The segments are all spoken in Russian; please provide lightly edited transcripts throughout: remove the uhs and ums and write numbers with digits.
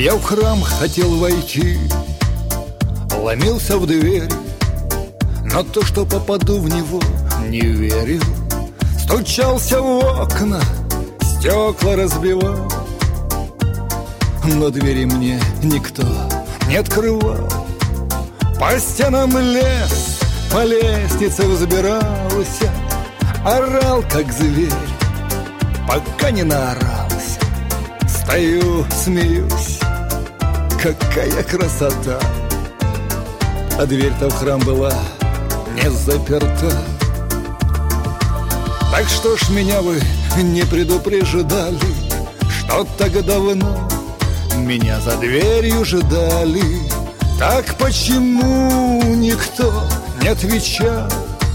Я в храм хотел войти, ломился в дверь, но то, что попаду в него, не верил. Стучался в окна, стекла разбивал, но двери мне никто не открывал. По стенам лез, по лестнице взбирался, орал, как зверь, пока не наорался. Стою, смеюсь, какая красота. А дверь-то в храм была не заперта. Так что ж меня вы не предупреждали, что так давно меня за дверью ждали? Так почему никто не отвечал,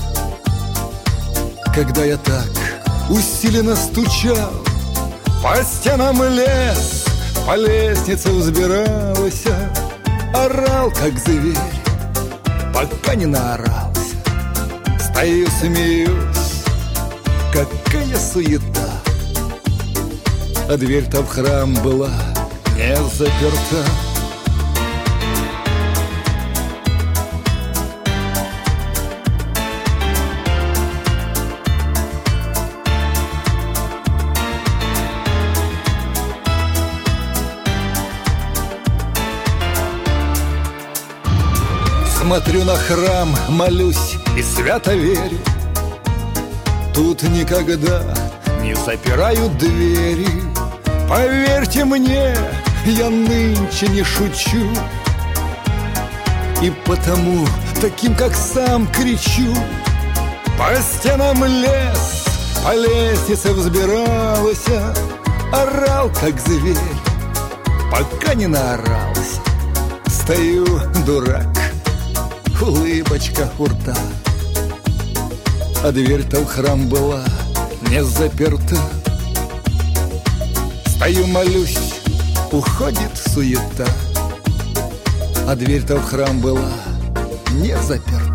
когда я так усиленно стучал? По стенам лез, по лестнице взбирался, орал, как зверь, пока не наорался. Стою, смеюсь, какая суета. А дверь-то в храм была не заперта. Смотрю на храм, молюсь и свято верю, тут никогда не запирают двери. Поверьте мне, я нынче не шучу, и потому таким, как сам, кричу. По стенам лез, по лестнице взбирался, орал, как зверь, пока не наорался. Стою, дурак, улыбочка у рта, а дверь-то в храм была не заперта. Стою, молюсь, уходит суета, а дверь-то в храм была не заперта.